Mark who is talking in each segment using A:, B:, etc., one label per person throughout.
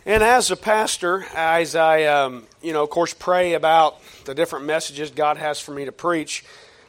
A: And as a pastor, as I, of course, pray about the different messages God has for me to preach,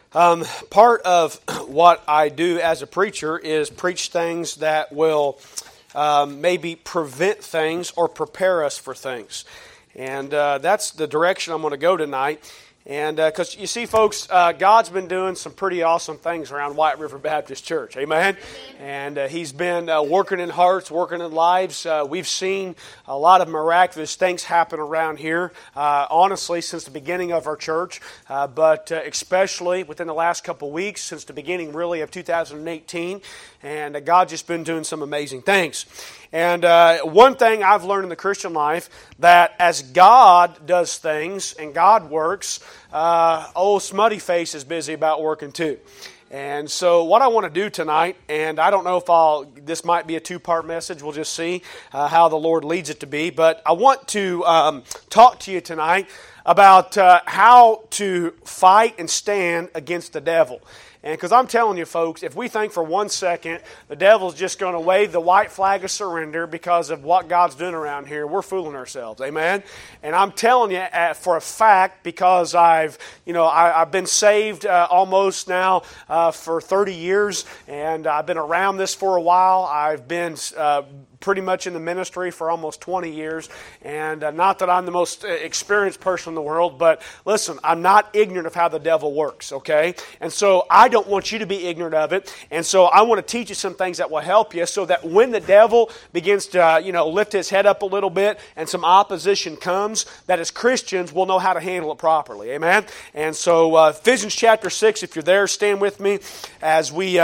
A: part of what I do as a preacher is preach things that will maybe prevent things or prepare us for things. And that's the direction I'm going to go tonight. And because you see, folks, God's been doing some pretty awesome things around White River Baptist Church. Amen? And He's been working in hearts, working in lives. We've seen a lot of miraculous things happen around here, honestly, since the beginning of our church, but especially within the last couple of weeks, since the beginning, really, of 2018. And God's just been doing some amazing things. And one thing I've learned in the Christian life, that as God does things and God works, old Smutty Face is busy about working too. And so what I want to do tonight, and I don't know if this might be a two-part message, we'll just see how the Lord leads it to be, but I want to talk to you tonight about how to fight and stand against the devil. And because I'm telling you, folks, if we think for 1 second the devil's just going to wave the white flag of surrender because of what God's doing around here, we're fooling ourselves. Amen? And I'm telling you for a fact, because I've been saved almost now for 30 years, and I've been around this for a while. I've been pretty much in the ministry for almost 20 years, and not that I'm the most experienced person in the world, but listen, I'm not ignorant of how the devil works, okay? And so I don't want you to be ignorant of it, and so I want to teach you some things that will help you so that when the devil begins to, lift his head up a little bit and some opposition comes, that as Christians we'll know how to handle it properly, amen? And so Ephesians chapter 6, if you're there, stand with me as we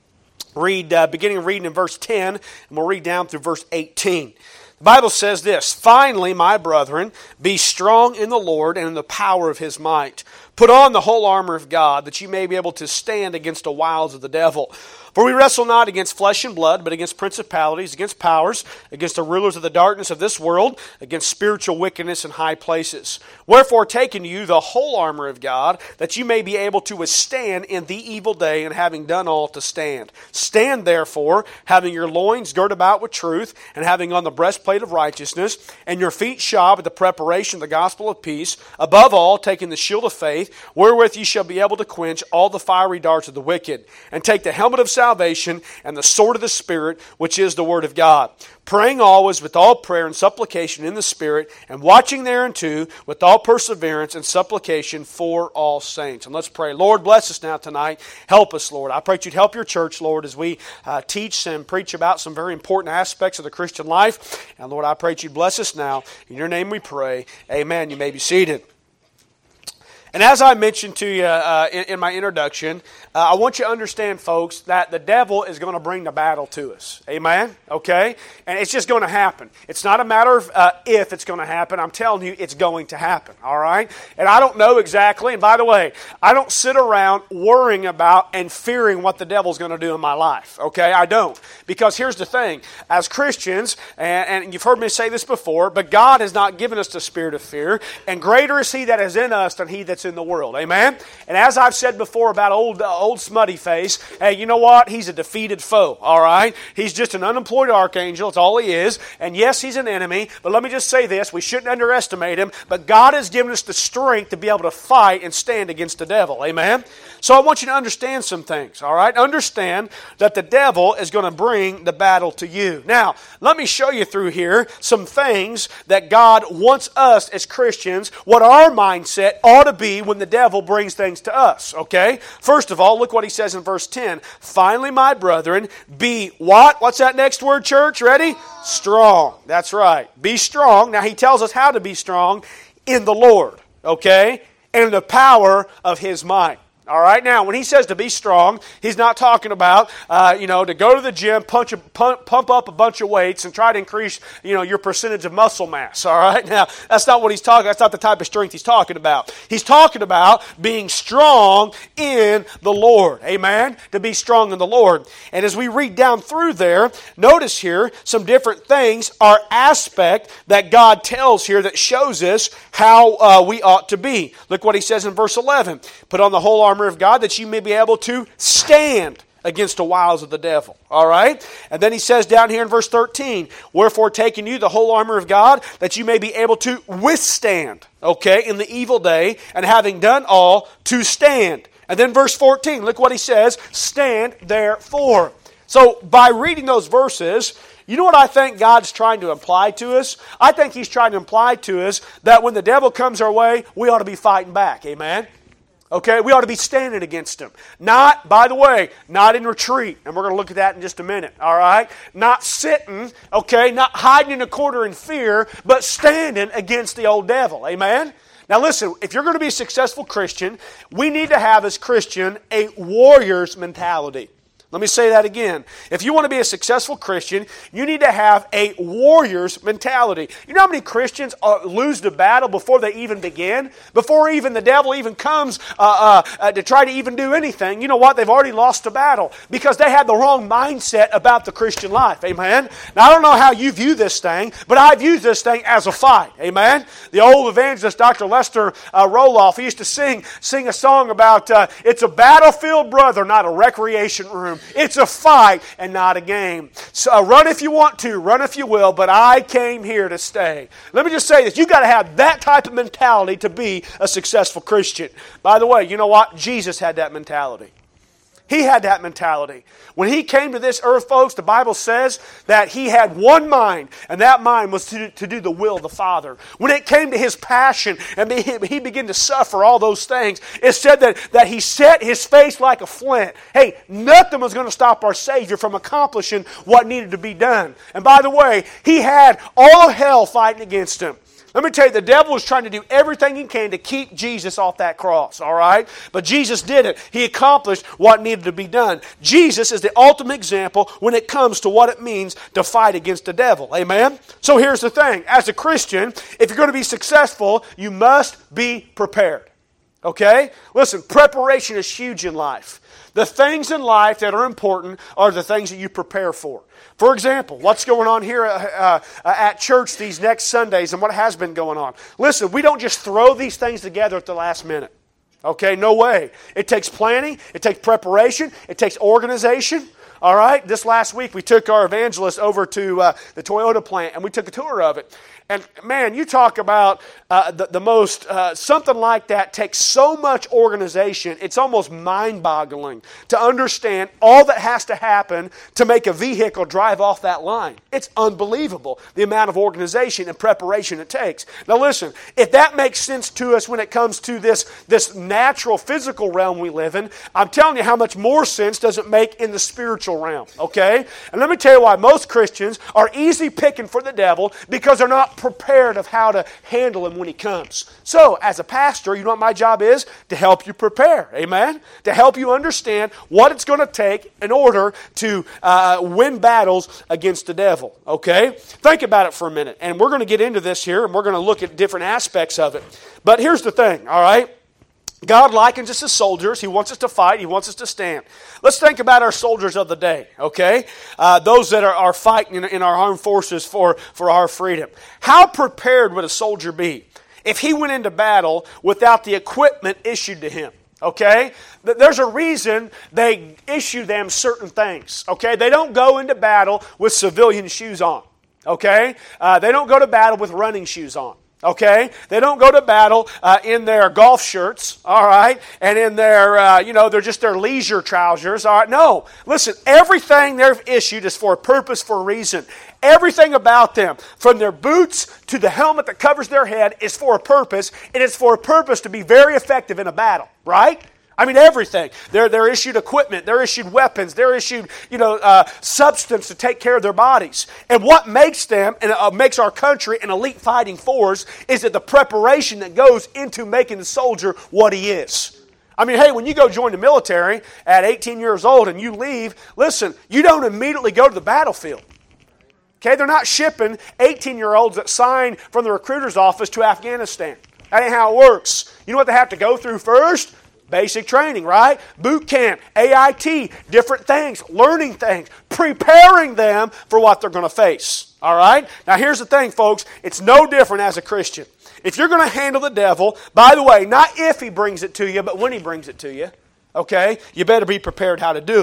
A: beginning reading in verse 10, and we'll read down through verse 18. The Bible says this: "Finally, my brethren, be strong in the Lord and in the power of His might. Put on the whole armor of God, that you may be able to stand against the wiles of the devil. For we wrestle not against flesh and blood, but against principalities, against powers, against the rulers of the darkness of this world, against spiritual wickedness in high places. Wherefore take unto you the whole armor of God, that you may be able to withstand in the evil day, and having done all to stand. Stand therefore, having your loins girt about with truth, and having on the breastplate of righteousness, and your feet shod with the preparation of the gospel of peace. Above all, taking the shield of faith, wherewith ye shall be able to quench all the fiery darts of the wicked. And take the helmet of salvation and the sword of the Spirit, which is the Word of God. Praying always with all prayer and supplication in the Spirit, and watching thereunto with all perseverance and supplication for all saints." And let's pray. Lord, bless us now tonight. Help us, Lord. I pray that you'd help your church, Lord, as we teach and preach about some very important aspects of the Christian life. And Lord, I pray that you'd bless us now. In your name we pray. Amen. You may be seated. And as I mentioned to you in my introduction, I want you to understand, folks, that the devil is going to bring the battle to us. Amen? Okay? And it's just going to happen. It's not a matter of if it's going to happen. I'm telling you, it's going to happen. All right? And I don't know exactly. And by the way, I don't sit around worrying about and fearing what the devil's going to do in my life. Okay? I don't. Because here's the thing. As Christians, and you've heard me say this before, but God has not given us the spirit of fear, and greater is He that is in us than he that's in the world. Amen? And as I've said before about old Smutty Face, hey, you know what? He's a defeated foe, all right? He's just an unemployed archangel. That's all he is. And yes, he's an enemy, but let me just say this. We shouldn't underestimate him, but God has given us the strength to be able to fight and stand against the devil. Amen? So I want you to understand some things, all right? Understand that the devil is going to bring the battle to you. Now, let me show you through here some things that God wants us as Christians, what our mindset ought to be when the devil brings things to us, okay? First of all, look what he says in verse 10. "Finally, my brethren, be" what? What's that next word, church? Ready? Strong. That's right. Be strong. Now, he tells us how to be strong in the Lord, okay? And in the power of His might. All right, now when he says to be strong, he's not talking about, to go to the gym, pump up a bunch of weights and try to increase, your percentage of muscle mass. All right, now that's not what he's talking. That's not the type of strength he's talking about. He's talking about being strong in the Lord. Amen? To be strong in the Lord. And as we read down through there, notice here some different things, our aspect that God tells here that shows us how we ought to be. Look what he says in verse 11. "Put on the whole armor of God, that you may be able to stand against the wiles of the devil. All right? And then he says down here in verse 13, wherefore taking you the whole armor of God, that you may be able to withstand, okay, in the evil day, and having done all, to stand. And then verse 14, look what he says, stand therefore. So by reading those verses, you know what I think God's trying to imply to us? I think He's trying to imply to us that when the devil comes our way, we ought to be fighting back. Amen? Okay, we ought to be standing against him. Not, by the way, not in retreat. And we're going to look at that in just a minute. All right? Not sitting, okay, not hiding in a corner in fear, but standing against the old devil. Amen? Now listen, if you're going to be a successful Christian, we need to have as Christian a warrior's mentality. Let me say that again. If you want to be a successful Christian, you need to have a warrior's mentality. You know how many Christians lose the battle before they even begin? Before even the devil even comes to try to even do anything. You know what? They've already lost the battle because they had the wrong mindset about the Christian life. Amen? Now, I don't know how you view this thing, but I view this thing as a fight. Amen? The old evangelist, Dr. Lester Roloff, he used to sing a song about, it's a battlefield, brother, not a recreation room. It's a fight and not a game. So run if you want to, run if you will, but I came here to stay. Let me just say this. You've got to have that type of mentality to be a successful Christian. By the way, you know what? Jesus had that mentality. He had that mentality. When He came to this earth, folks, the Bible says that He had one mind, and that mind was to do the will of the Father. When it came to His passion, and He began to suffer all those things, it said that He set His face like a flint. Hey, nothing was going to stop our Savior from accomplishing what needed to be done. And by the way, He had all of hell fighting against Him. Let me tell you, the devil was trying to do everything he can to keep Jesus off that cross, all right? But Jesus did it. He accomplished what needed to be done. Jesus is the ultimate example when it comes to what it means to fight against the devil, amen? So here's the thing. As a Christian, if you're going to be successful, you must be prepared, okay? Listen, preparation is huge in life. The things in life that are important are the things that you prepare for. For example, what's going on here at church these next Sundays and what has been going on. Listen, we don't just throw these things together at the last minute. Okay, no way. It takes planning, it takes preparation, it takes organization. All right, this last week we took our evangelist over to the Toyota plant and we took a tour of it. And man, you talk about the most, something like that takes so much organization, it's almost mind-boggling to understand all that has to happen to make a vehicle drive off that line. It's unbelievable, the amount of organization and preparation it takes. Now listen, if that makes sense to us when it comes to this natural physical realm we live in, I'm telling you how much more sense does it make in the spiritual realm, okay? And let me tell you why most Christians are easy picking for the devil because they're not prepared of how to handle him when he comes. So, as a pastor, you know what my job is? To help you prepare, amen? To help you understand what it's going to take in order to win battles against the devil, okay? Think about it for a minute, and we're going to get into this here, and we're going to look at different aspects of it. But here's the thing, all right? God likens us as soldiers. He wants us to fight. He wants us to stand. Let's think about our soldiers of the day, okay? Those that are fighting in our armed forces for our freedom. How prepared would a soldier be if he went into battle without the equipment issued to him? Okay? There's a reason they issue them certain things, okay? They don't go into battle with civilian shoes on, okay? They don't go to battle with running shoes on. Okay? They don't go to battle in their golf shirts, all right, and in their, they're just their leisure trousers, all right? No. Listen, everything they've issued is for a purpose, for a reason. Everything about them, from their boots to the helmet that covers their head, is for a purpose. It is for a purpose to be very effective in a battle, right? I mean, everything. They're issued equipment. They're issued weapons. They're issued, substance to take care of their bodies. And what makes them, and makes our country an elite fighting force, is that the preparation that goes into making the soldier what he is. I mean, hey, when you go join the military at 18 years old and you leave, listen, you don't immediately go to the battlefield. Okay, they're not shipping 18-year-olds that sign from the recruiter's office to Afghanistan. That ain't how it works. You know what they have to go through first? Basic training, right? Boot camp, AIT, different things, learning things, preparing them for what they're going to face. All right? Now here's the thing, folks. It's no different as a Christian. If you're going to handle the devil, by the way, not if he brings it to you, but when he brings it to you, okay, you better be prepared how to do it.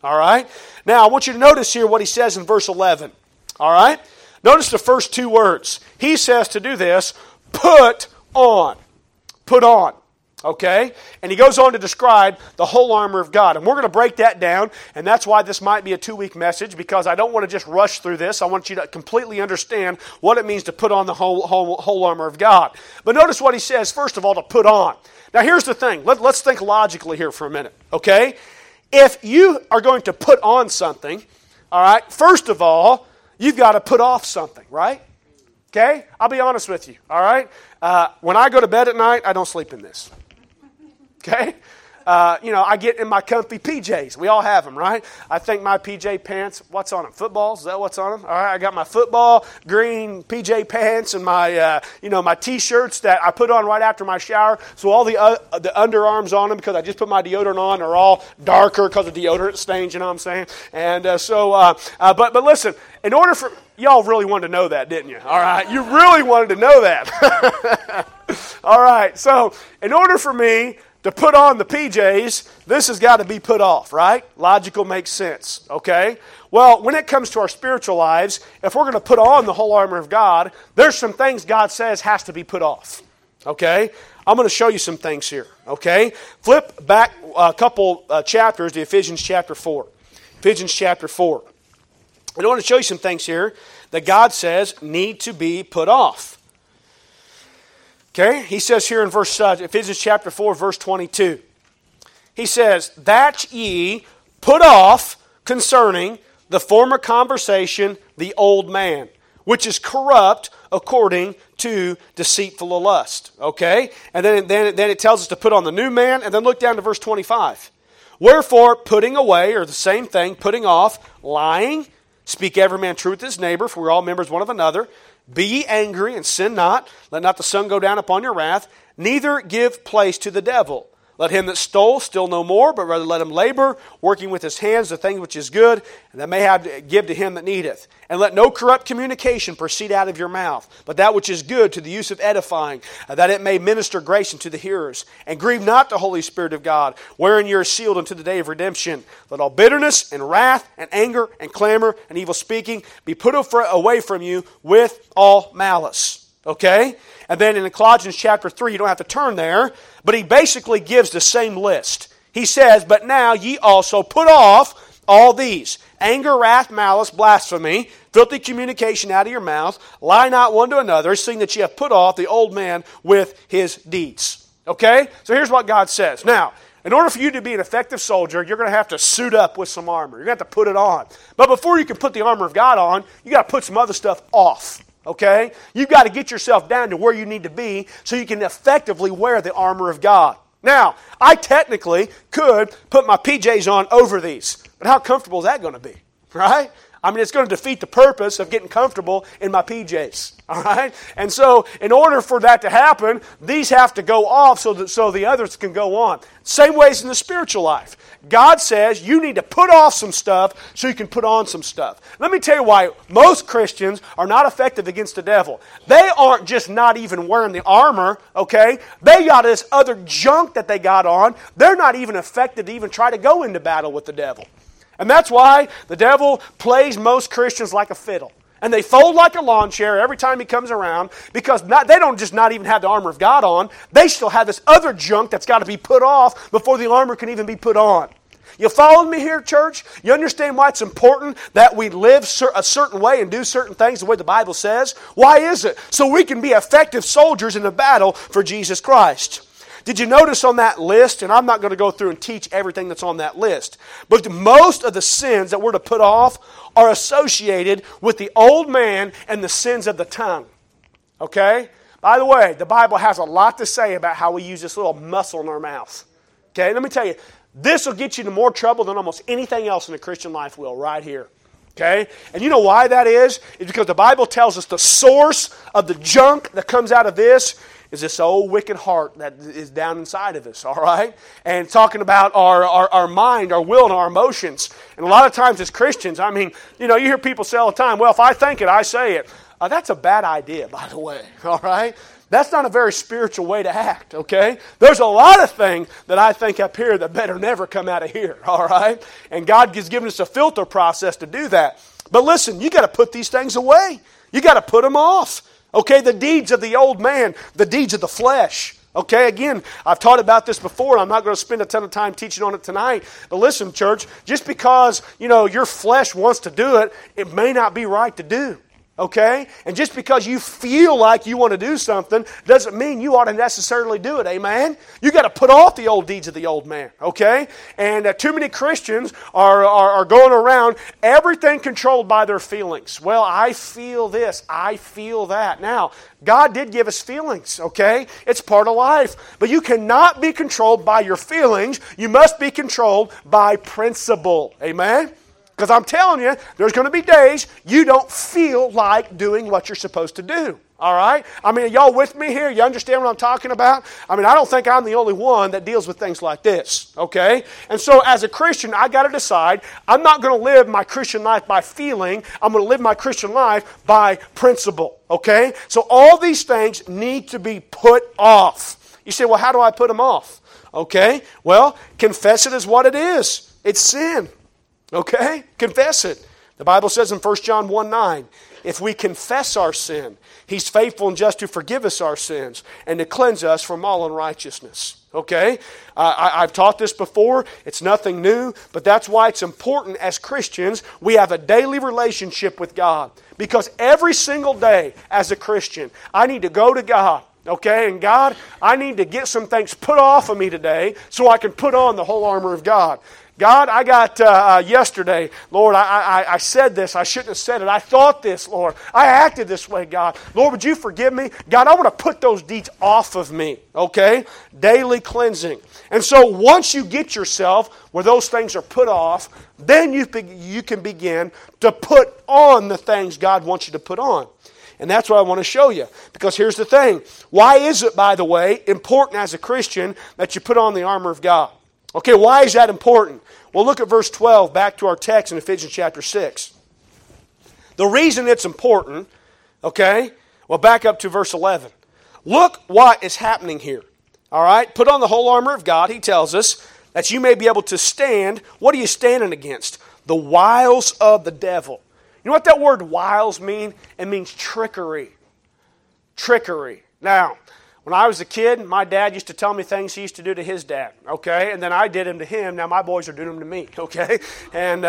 A: All right? Now, I want you to notice here what he says in verse 11. All right? Notice the first two words. He says to do this, put on. Put on. Okay? And he goes on to describe the whole armor of God. And we're going to break that down, and that's why this might be a 2-week message, because I don't want to just rush through this. I want you to completely understand what it means to put on the whole armor of God. But notice what he says, first of all, to put on. Now here's the thing. Let's think logically here for a minute. Okay? If you are going to put on something, all right, first of all, you've got to put off something, right? Okay? I'll be honest with you, all right? When I go to bed at night, I don't sleep in this. Okay? I get in my comfy PJs. We all have them, right? I think my PJ pants, what's on them? Footballs? Is that what's on them? All right, I got my football green PJ pants and my, my T-shirts that I put on right after my shower. So all the underarms on them, because I just put my deodorant on, are all darker because of deodorant stains, you know what I'm saying? And but listen, in order for, y'all really wanted to know that, didn't you? All right, you really wanted to know that. All right, so in order for me to put on the PJs, this has got to be put off, right? Logical makes sense, okay? Well, when it comes to our spiritual lives, if we're going to put on the whole armor of God, there's some things God says has to be put off, okay? I'm going to show you some things here, okay? Flip back a couple chapters to Ephesians chapter 4. Ephesians chapter 4. And I want to show you some things here that God says need to be put off. Okay, he says here in Ephesians chapter 4, verse 22. He says, that ye put off concerning the former conversation the old man, which is corrupt according to deceitful lust. Okay, and then it tells us to put on the new man, and then look down to verse 25. Wherefore, putting away, or the same thing, putting off, lying, speak every man truth to his neighbor, for we are all members one of another. Be ye angry and sin not. Let not the sun go down upon your wrath. Neither give place to the devil. Let him that stole steal no more, but rather let him labor, working with his hands the thing which is good, and that may have give to him that needeth. And let no corrupt communication proceed out of your mouth, but that which is good to the use of edifying, that it may minister grace unto the hearers. And grieve not the Holy Spirit of God, wherein you are sealed unto the day of redemption. Let all bitterness and wrath and anger and clamor and evil speaking be put away from you with all malice. Okay? And then in Colossians chapter 3, you don't have to turn there, but he basically gives the same list. He says, but now ye also put off all these: anger, wrath, malice, blasphemy, filthy communication out of your mouth. Lie not one to another, seeing that ye have put off the old man with his deeds. Okay? So here's what God says. Now, in order for you to be an effective soldier, you're going to have to suit up with some armor. You're going to have to put it on. But before you can put the armor of God on, you got to put some other stuff off. Okay? You've got to get yourself down to where you need to be so you can effectively wear the armor of God. Now, I technically could put my PJs on over these, but how comfortable is that going to be? Right? I mean, it's going to defeat the purpose of getting comfortable in my PJs. All right? And so, in order for that to happen, these have to go off so the others can go on. Same ways in the spiritual life. God says you need to put off some stuff so you can put on some stuff. Let me tell you why most Christians are not effective against the devil. They aren't just not even wearing the armor, okay? They got this other junk that they got on. They're not even effective to even try to go into battle with the devil. And that's why the devil plays most Christians like a fiddle. And they fold like a lawn chair every time he comes around, because they don't just not even have the armor of God on. They still have this other junk that's got to be put off before the armor can even be put on. You following me here, church? You understand why it's important that we live a certain way and do certain things the way the Bible says? Why is it? So we can be effective soldiers in the battle for Jesus Christ. Did you notice on that list, and I'm not going to go through and teach everything that's on that list, but most of the sins that we're to put off are associated with the old man and the sins of the tongue. Okay? By the way, the Bible has a lot to say about how we use this little muscle in our mouth. Okay? Let me tell you, this will get you into more trouble than almost anything else in the Christian life will, right here. Okay? And you know why that is? It's because the Bible tells us the source of the junk that comes out of this is this old wicked heart that is down inside of us, all right? And talking about our mind, our will, and our emotions. And a lot of times as Christians, I mean, you hear people say all the time, well, if I think it, I say it. that's a bad idea, by the way, all right? That's not a very spiritual way to act, okay? There's a lot of things that I think up here that better never come out of here, all right? And God has given us a filter process to do that. But listen, you got to put these things away. You got to put them off, okay? The deeds of the old man, the deeds of the flesh. Okay, again, I've taught about this before. I'm not going to spend a ton of time teaching on it tonight. But listen, church, just because, your flesh wants to do it, it may not be right to do. Okay? And just because you feel like you want to do something doesn't mean you ought to necessarily do it. Amen? You got to put off the old deeds of the old man. Okay? And too many Christians are going around, everything controlled by their feelings. Well, I feel this. I feel that. Now, God did give us feelings, okay? It's part of life. But you cannot be controlled by your feelings. You must be controlled by principle. Amen? Because I'm telling you, there's going to be days you don't feel like doing what you're supposed to do. All right? I mean, are y'all with me here? You understand what I'm talking about? I mean, I don't think I'm the only one that deals with things like this. Okay? And so as a Christian, I got to decide, I'm not going to live my Christian life by feeling. I'm going to live my Christian life by principle. Okay? So all these things need to be put off. You say, well, how do I put them off? Okay? Well, confess it as what it is. It's sin. Okay? Confess it. The Bible says in 1 John 1:9, if we confess our sin, He's faithful and just to forgive us our sins and to cleanse us from all unrighteousness. Okay? I've taught this before. It's nothing new, but that's why it's important as Christians we have a daily relationship with God. Because every single day as a Christian, I need to go to God. Okay, and God, I need to get some things put off of me today so I can put on the whole armor of God. God, I got yesterday, Lord, I said this. I shouldn't have said it. I thought this, Lord. I acted this way, God. Lord, would you forgive me? God, I want to put those deeds off of me, okay? Daily cleansing. And so once you get yourself where those things are put off, then you can begin to put on the things God wants you to put on. And that's what I want to show you. Because here's the thing. Why is it, by the way, important as a Christian that you put on the armor of God? Okay, why is that important? Well, look at verse 12, back to our text in Ephesians chapter 6. The reason it's important, okay, well, back up to verse 11. Look what is happening here. All right, put on the whole armor of God, he tells us, that you may be able to stand. What are you standing against? The wiles of the devil. You know what that word wiles mean? It means trickery. Trickery. Now, when I was a kid, my dad used to tell me things he used to do to his dad, okay? And then I did them to him. Now my boys are doing them to me, okay? And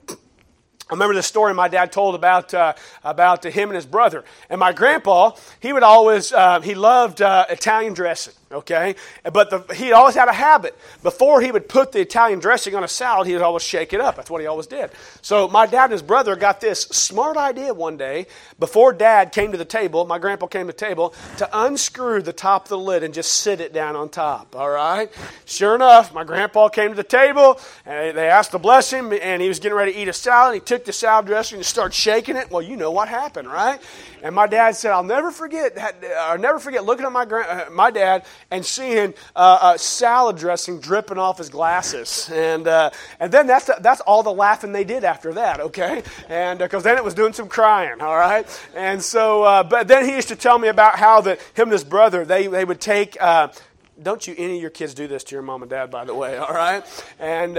A: I remember the story my dad told about him and his brother. And my grandpa, he would always, he loved Italian dressing, okay? But he always had a habit. Before he would put the Italian dressing on a salad, he would always shake it up. That's what he always did. So my dad and his brother got this smart idea one day, before Dad came to the table, my grandpa came to the table, to unscrew the top of the lid and just sit it down on top, all right? Sure enough, my grandpa came to the table, and they asked to bless him, and he was getting ready to eat a salad. He took the salad dressing and started shaking it. Well, you know what happened, right? And my dad said, I'll never forget looking at my dad and seeing salad dressing dripping off his glasses. And then that's all the laughing they did after that, okay? And because then it was doing some crying, all right? And so, but then he used to tell me about how that him and his brother, they would take... Don't you any of your kids do this to your mom and dad, by the way, all right? And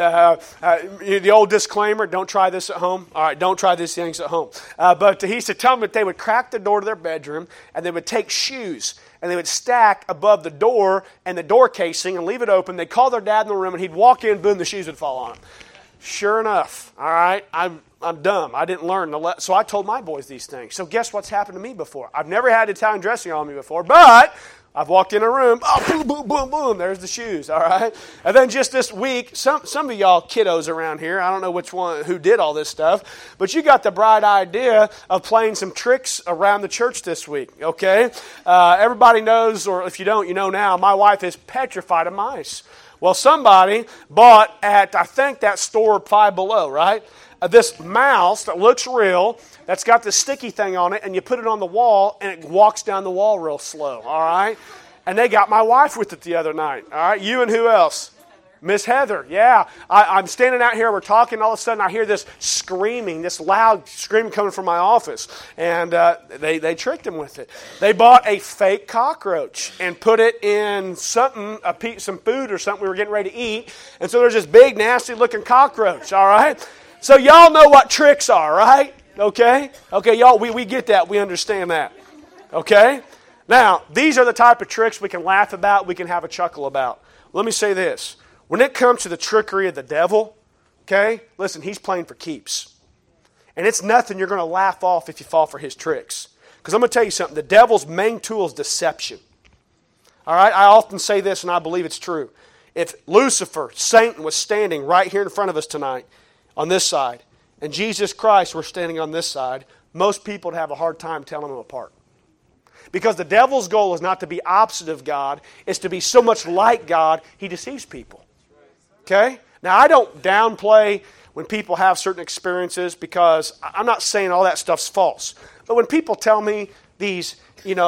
A: the old disclaimer, don't try this at home. All right, don't try these things at home. But he used to tell them that they would crack the door to their bedroom, and they would take shoes, and they would stack above the door and the door casing and leave it open. They'd call their dad in the room, and he'd walk in, boom, the shoes would fall on him. Sure enough, all right, I'm dumb. I didn't learn. So I told my boys these things. So guess what's happened to me before? I've never had Italian dressing on me before, but... I've walked in a room, boom, boom, boom, boom, there's the shoes, all right? And then just this week, some of y'all kiddos around here, I don't know which one, who did all this stuff, but you got the bright idea of playing some tricks around the church this week, okay? Everybody knows, or if you don't, you know now, my wife is petrified of mice. Well, somebody bought at, I think, that store Five Below, right? This mouse that looks real, that's got this sticky thing on it, and you put it on the wall, and it walks down the wall real slow, all right? And they got my wife with it the other night, all right? You and who else? Miss Heather, yeah. I'm standing out here, we're talking, all of a sudden I hear this screaming, this loud screaming coming from my office. And they tricked him with it. They bought a fake cockroach and put it in something, some food or something we were getting ready to eat. And so there's this big, nasty-looking cockroach, all right? So y'all know what tricks are, right? Okay? Okay, y'all, we get that. We understand that. Okay? Now, these are the type of tricks we can laugh about, we can have a chuckle about. Let me say this. When it comes to the trickery of the devil, okay, listen, he's playing for keeps. And it's nothing you're going to laugh off if you fall for his tricks. Because I'm going to tell you something. The devil's main tool is deception. All right? I often say this, and I believe it's true. If Lucifer, Satan, was standing right here in front of us tonight on this side, and Jesus Christ were standing on this side, most people would have a hard time telling them apart. Because the devil's goal is not to be opposite of God, it's to be so much like God, he deceives people. Okay? Now, I don't downplay when people have certain experiences because I'm not saying all that stuff's false. But when people tell me these,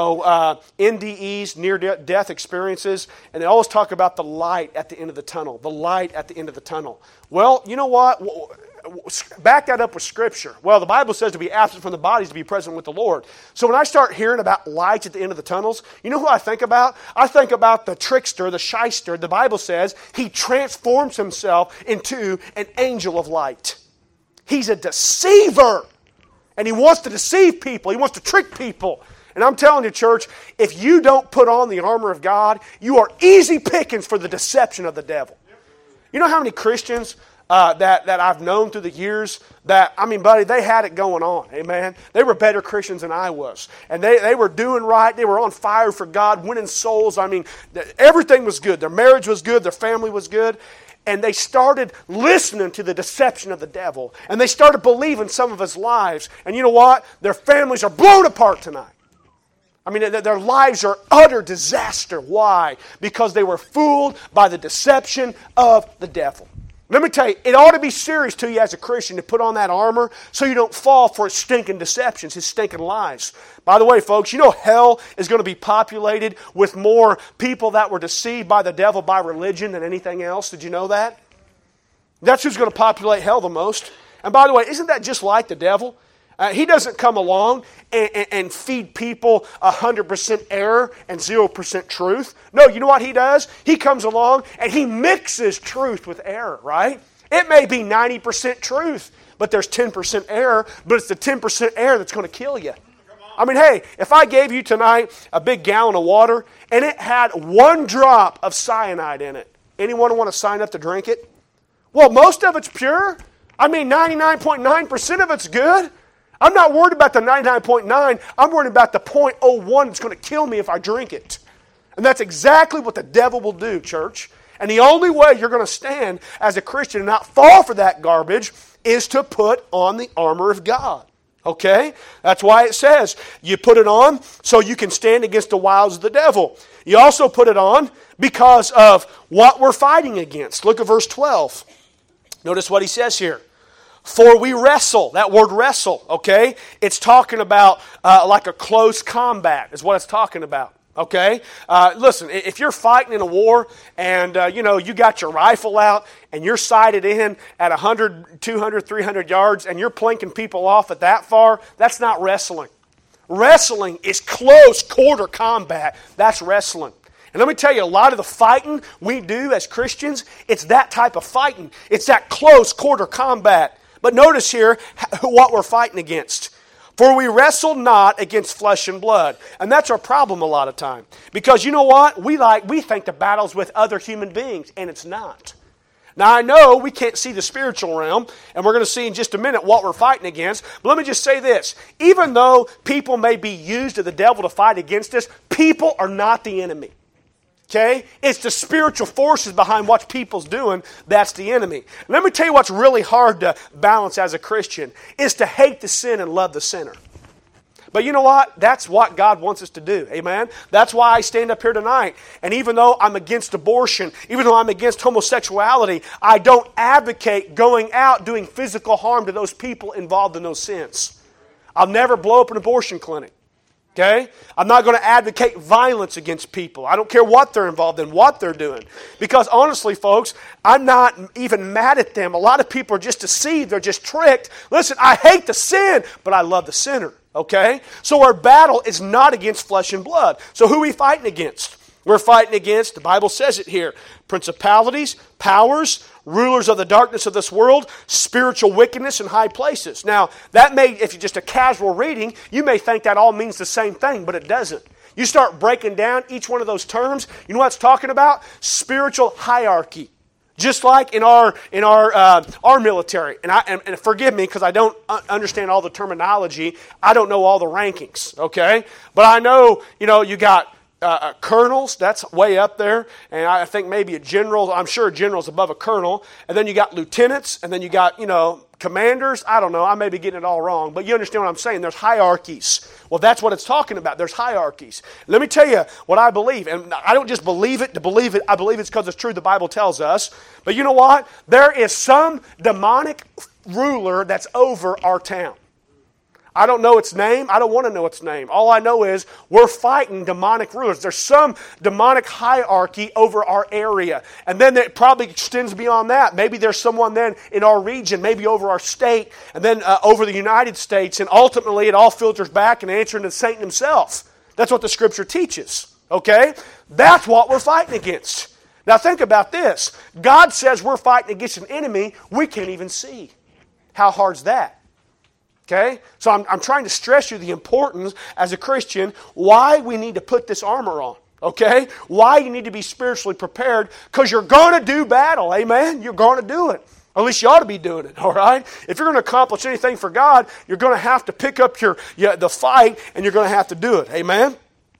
A: NDEs, near-death experiences, and they always talk about the light at the end of the tunnel, the light at the end of the tunnel. Well, you know what? Back that up with Scripture. Well, the Bible says to be absent from the body is to be present with the Lord. So when I start hearing about lights at the end of the tunnels, you know who I think about? I think about the trickster, the shyster. The Bible says he transforms himself into an angel of light. He's a deceiver. And he wants to deceive people. He wants to trick people. And I'm telling you, church, if you don't put on the armor of God, you are easy pickings for the deception of the devil. You know how many Christians that I've known through the years that, buddy, they had it going on, amen? They were better Christians than I was. And they were doing right. They were on fire for God, winning souls. Everything was good. Their marriage was good. Their family was good. And they started listening to the deception of the devil. And they started believing some of his lies. And you know what? Their families are blown apart tonight. Their lives are utter disaster. Why? Because they were fooled by the deception of the devil. Let me tell you, it ought to be serious to you as a Christian to put on that armor so you don't fall for his stinking deceptions, his stinking lies. By the way, folks, you know hell is going to be populated with more people that were deceived by the devil by religion than anything else. Did you know that? That's who's going to populate hell the most. And by the way, isn't that just like the devil? He doesn't come along and feed people 100% error and 0% truth. No, you know what he does? He comes along and he mixes truth with error, right? It may be 90% truth, but there's 10% error, but it's the 10% error that's going to kill you. Hey, if I gave you tonight a big gallon of water and it had 1 drop of cyanide in it, anyone want to sign up to drink it? Well, most of it's pure. 99.9% of it's good. I'm not worried about the 99.9. I'm worried about the 0.01 that's going to kill me if I drink it. And that's exactly what the devil will do, church. And the only way you're going to stand as a Christian and not fall for that garbage is to put on the armor of God. Okay? That's why it says you put it on so you can stand against the wiles of the devil. You also put it on because of what we're fighting against. Look at verse 12. Notice what he says here. For we wrestle. That word wrestle, okay? It's talking about like a close combat is what it's talking about, okay? Listen, if you're fighting in a war and, you got your rifle out and you're sighted in at 100, 200, 300 yards and you're plinking people off at that far, that's not wrestling. Wrestling is close quarter combat. That's wrestling. And let me tell you, a lot of the fighting we do as Christians, it's that type of fighting. It's that close quarter combat. But notice here what we're fighting against. For we wrestle not against flesh and blood. And that's our problem a lot of time. Because you know what? We think the battle's with other human beings, and it's not. Now I know we can't see the spiritual realm, and we're going to see in just a minute what we're fighting against. But let me just say this. Even though people may be used of the devil to fight against us, people are not the enemy. Okay? It's the spiritual forces behind what people's doing that's the enemy. Let me tell you what's really hard to balance as a Christian is to hate the sin and love the sinner. But you know what? That's what God wants us to do. Amen? That's why I stand up here tonight. And even though I'm against abortion, even though I'm against homosexuality, I don't advocate going out doing physical harm to those people involved in those sins. I'll never blow up an abortion clinic. Okay? I'm not going to advocate violence against people. I don't care what they're involved in, what they're doing. Because honestly, folks, I'm not even mad at them. A lot of people are just deceived. They're just tricked. Listen, I hate the sin, but I love the sinner. Okay? So our battle is not against flesh and blood. So who are we fighting against? We're fighting against, the Bible says it here, principalities, powers, rulers of the darkness of this world, spiritual wickedness in high places. Now, that may, if you're just a casual reading, you may think that all means the same thing, but it doesn't. You start breaking down each one of those terms, you know what it's talking about? Spiritual hierarchy. Just like in our military, and forgive me because I don't understand all the terminology. I don't know all the rankings, okay? But I know, you got colonels, that's way up there, and I think maybe a general, I'm sure a general's above a colonel, and then you got lieutenants, and then you got, commanders. I don't know, I may be getting it all wrong, but you understand what I'm saying. There's hierarchies. Well, that's what it's talking about. There's hierarchies. Let me tell you what I believe, and I don't just believe it to believe it. I believe it's because it's true. The Bible tells us. But you know what? There is some demonic ruler that's over our town. I don't know its name. I don't want to know its name. All I know is we're fighting demonic rulers. There's some demonic hierarchy over our area. And then it probably extends beyond that. Maybe there's someone then in our region, maybe over our state, and then over the United States. And ultimately it all filters back and answering to Satan himself. That's what the Scripture teaches. Okay? That's what we're fighting against. Now think about this. God says we're fighting against an enemy we can't even see. How hard's that? Okay? So I'm trying to stress you the importance as a Christian, why we need to put this armor on. Okay? Why you need to be spiritually prepared, because you're going to do battle. Amen? You're going to do it. At least you ought to be doing it, all right? If you're going to accomplish anything for God, you're going to have to pick up the fight, and you're going to have to do it. Amen?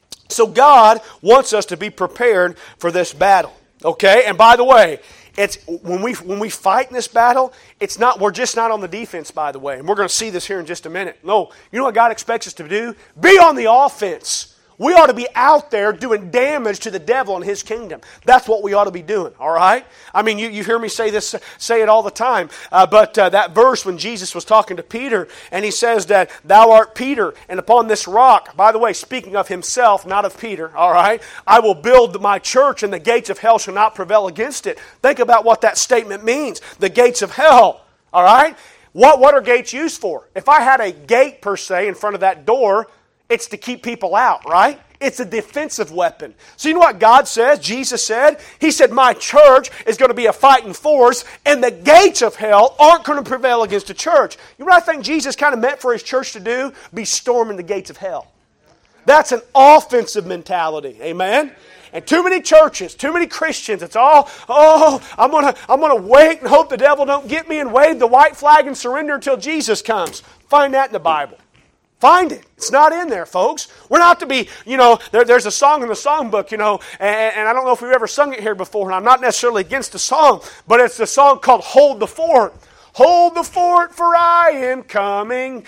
A: So God wants us to be prepared for this battle. Okay? And by the way, it's when we fight in this battle, we're just not on the defense, by the way. And we're going to see this here in just a minute. No, you know what God expects us to do? Be on the offense. We ought to be out there doing damage to the devil and his kingdom. That's what we ought to be doing, all right? I mean, you hear me say it all the time. But that verse when Jesus was talking to Peter, and he says that, "Thou art Peter, and upon this rock," by the way, speaking of himself, not of Peter, all right? "I will build my church, and the gates of hell shall not prevail against it." Think about what that statement means. The gates of hell, all right? What are gates used for? If I had a gate, per se, in front of that door, it's to keep people out, right? It's a defensive weapon. So you know what God says? Jesus said? He said, my church is going to be a fighting force, and the gates of hell aren't going to prevail against the church. You know what I think Jesus kind of meant for His church to do? Be storming the gates of hell. That's an offensive mentality. Amen? And too many churches, too many Christians, it's all, I'm gonna wait and hope the devil don't get me and wave the white flag and surrender until Jesus comes. Find that in the Bible. Find it. It's not in there, folks. We're not to be, there's a song in the songbook, and I don't know if we've ever sung it here before, and I'm not necessarily against the song, but it's the song called Hold the Fort. Hold the fort, for I am coming.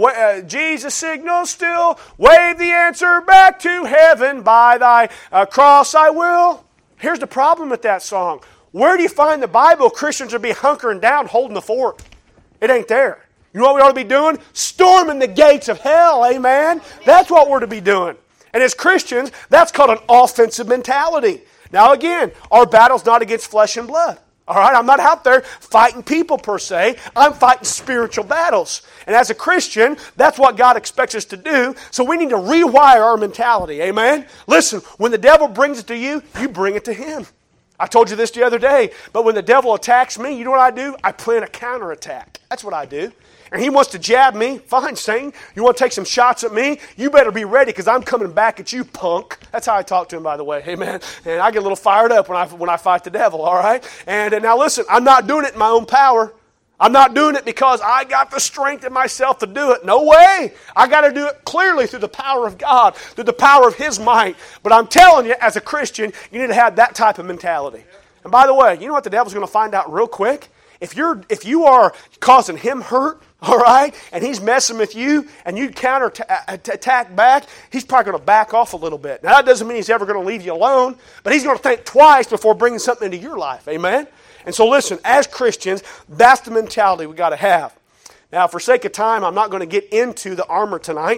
A: Jesus signals still. Wave the answer back to heaven. By thy cross I will. Here's the problem with that song. Where do you find the Bible Christians would be hunkering down, holding the fort? It ain't there. You know what we ought to be doing? Storming the gates of hell, amen? That's what we're to be doing. And as Christians, that's called an offensive mentality. Now again, our battle's not against flesh and blood. All right, I'm not out there fighting people per se. I'm fighting spiritual battles. And as a Christian, that's what God expects us to do. So we need to rewire our mentality, amen? Listen, when the devil brings it to you, you bring it to him. I told you this the other day, but when the devil attacks me, you know what I do? I plan a counterattack. That's what I do. And he wants to jab me. Fine, Satan. You want to take some shots at me? You better be ready, because I'm coming back at you, punk. That's how I talk to him, by the way. Amen. And I get a little fired up when I fight the devil, all right? And now listen, I'm not doing it in my own power. I'm not doing it because I got the strength in myself to do it. No way. I got to do it clearly through the power of God, through the power of His might. But I'm telling you, as a Christian, you need to have that type of mentality. And by the way, you know what the devil's going to find out real quick? If you are causing him hurt, all right, and he's messing with you, and you attack back, he's probably going to back off a little bit. Now, that doesn't mean he's ever going to leave you alone, but he's going to think twice before bringing something into your life. Amen? And so listen, as Christians, that's the mentality we got to have. Now, for sake of time, I'm not going to get into the armor tonight.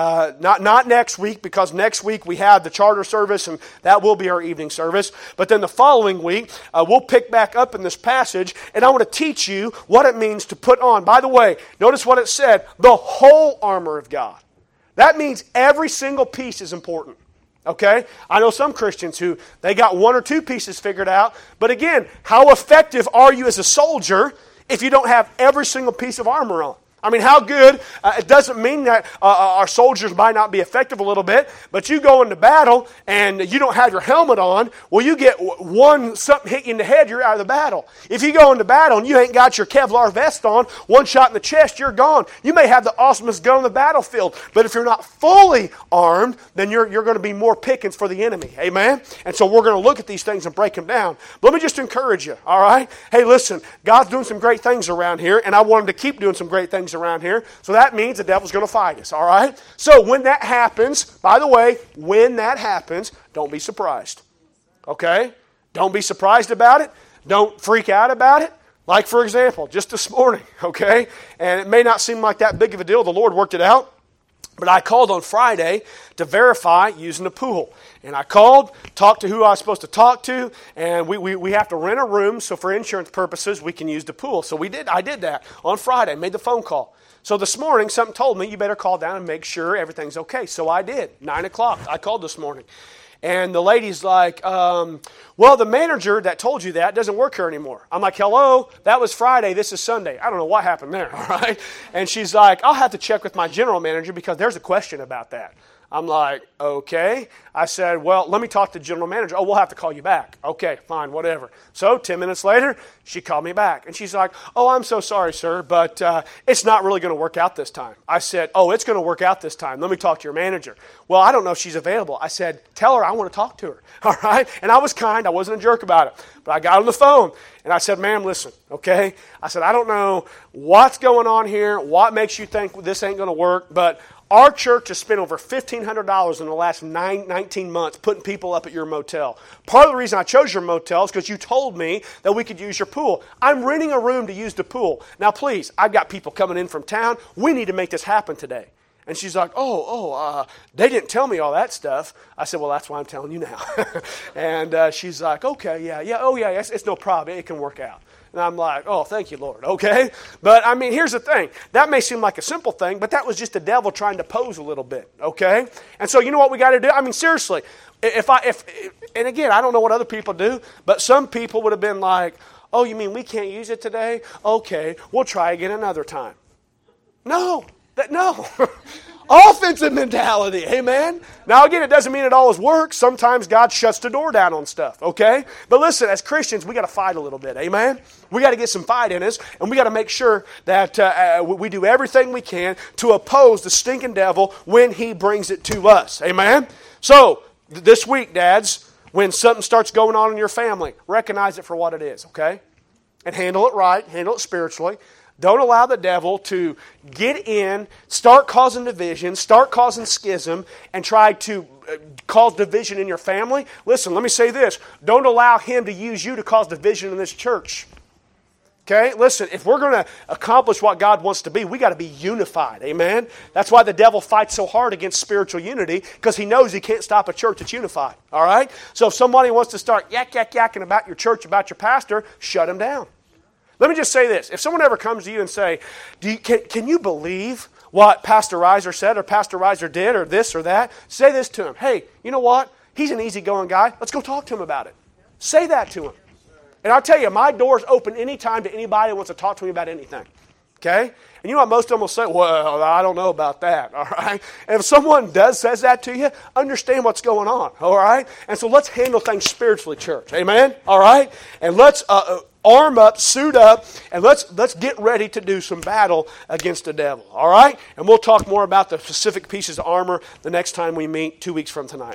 A: Not next week, because next week we have the charter service, and that will be our evening service. But then the following week, we'll pick back up in this passage, and I want to teach you what it means to put on. By the way, notice what it said, the whole armor of God. That means every single piece is important. Okay? I know some Christians who, they got one or two pieces figured out. But again, how effective are you as a soldier if you don't have every single piece of armor on? I mean, how good? It doesn't mean that our soldiers might not be effective a little bit, but you go into battle and you don't have your helmet on, well, you get something hit you in the head, you're out of the battle. If you go into battle and you ain't got your Kevlar vest on, one shot in the chest, you're gone. You may have the awesomest gun on the battlefield, but if you're not fully armed, then you're going to be more pickings for the enemy. Amen? And so we're going to look at these things and break them down. But let me just encourage you, all right? Hey, listen, God's doing some great things around here, and I want Him to keep doing some great things around here. So that means the devil's going to fight us, all right? So when that happens, by the way, when that happens, don't be surprised, okay? Don't be surprised about it. Don't freak out about it. Like, for example, just this morning, okay? And it may not seem like that big of a deal. The Lord worked it out. But I called on Friday to verify using the pool. And I called, talked to who I was supposed to talk to, and we have to rent a room, so for insurance purposes, we can use the pool. So I did that on Friday, made the phone call. So this morning, something told me, you better call down and make sure everything's okay. So I did, 9 o'clock. I called this morning. And the lady's like, well, the manager that told you that doesn't work here anymore. I'm like, hello, that was Friday, this is Sunday. I don't know what happened there, all right? And she's like, I'll have to check with my general manager because there's a question about that. I'm like, okay. I said, well, let me talk to the general manager. Oh, we'll have to call you back. Okay, fine, whatever. So 10 minutes later, she called me back. And she's like, oh, I'm so sorry, sir, but it's not really going to work out this time. I said, oh, it's going to work out this time. Let me talk to your manager. Well, I don't know if she's available. I said, tell her I want to talk to her. All right? And I was kind. I wasn't a jerk about it. But I got on the phone, and I said, ma'am, listen, okay? I said, I don't know what's going on here, what makes you think this ain't going to work, but our church has spent over $1,500 in the last 19 months putting people up at your motel. Part of the reason I chose your motel is because you told me that we could use your pool. I'm renting a room to use the pool. Now, please, I've got people coming in from town. We need to make this happen today. And she's like, they didn't tell me all that stuff. I said, well, that's why I'm telling you now. And she's like, okay, yeah, it's no problem. It can work out. And I'm like, oh, thank you, Lord, okay? But, I mean, here's the thing. That may seem like a simple thing, but that was just the devil trying to pose a little bit, okay? And so you know what we got to do? I mean, seriously, and again, I don't know what other people do, but some people would have been like, oh, you mean we can't use it today? Okay, we'll try again another time. No. Offensive mentality, amen? Now again, it doesn't mean it always works. Sometimes God shuts the door down on stuff, okay? But listen, as Christians, we got to fight a little bit, amen? We got to get some fight in us, and we got to make sure that we do everything we can to oppose the stinking devil when he brings it to us, amen? So, this week, dads, when something starts going on in your family, recognize it for what it is, okay? And handle it right, handle it spiritually. Don't allow the devil to get in, start causing division, start causing schism, and try to cause division in your family. Listen, let me say this. Don't allow him to use you to cause division in this church. Okay? Listen, if we're going to accomplish what God wants to be, we got to be unified. Amen? That's why the devil fights so hard against spiritual unity, because he knows he can't stop a church that's unified. All right? So if somebody wants to start yakking about your church, about your pastor, shut him down. Let me just say this. If someone ever comes to you and say, can you believe what Pastor Reiser said or Pastor Reiser did or this or that? Say this to him. Hey, you know what? He's an easygoing guy. Let's go talk to him about it. Say that to him. And I'll tell you, my door's open anytime to anybody who wants to talk to me about anything. Okay? And you know what most of them will say? Well, I don't know about that. All right? And if someone says that to you, understand what's going on. All right? And so let's handle things spiritually, church. Amen? All right? And let's arm up, suit up, and let's get ready to do some battle against the devil. All right? And we'll talk more about the specific pieces of armor the next time we meet 2 weeks from tonight.